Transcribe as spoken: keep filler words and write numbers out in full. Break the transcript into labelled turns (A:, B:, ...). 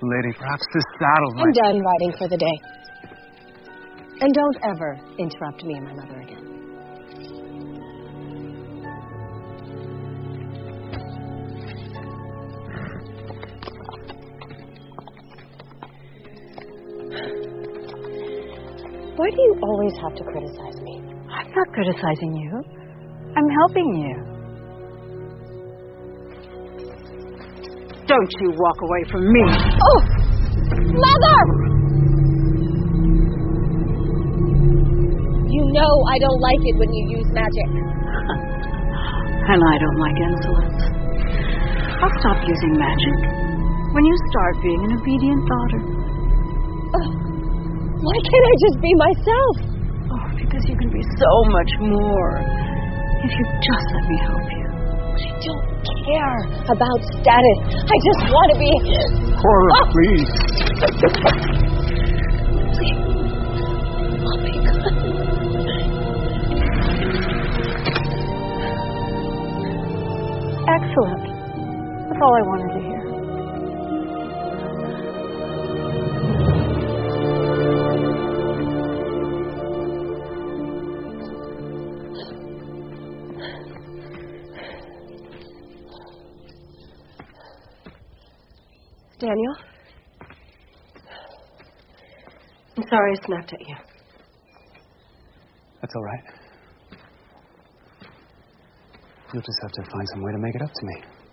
A: Lady, perhaps this saddle might...
B: I'm done riding for the day. And don't ever interrupt me and my mother again. Why do you always have to criticize me?
C: I'm not criticizing you. I'm helping you. Don't you walk away from me.
B: Oh! Mother! You know I don't like it when you use magic.
C: And I don't like insolence. I'll stop using magic when you start being an obedient daughter.
B: Oh, why can't I just be myself?
C: Oh, because you can be so much more if you just let me help you.
B: I don't care about status. I just want to be...
A: Cora,
B: oh.
A: please.
B: Please. Oh, my God.
C: Excellent. That's all I wanted to hear.
B: Daniel? I'm sorry I snapped at you.
A: That's all right. You'll just have to find some way to make it up to me.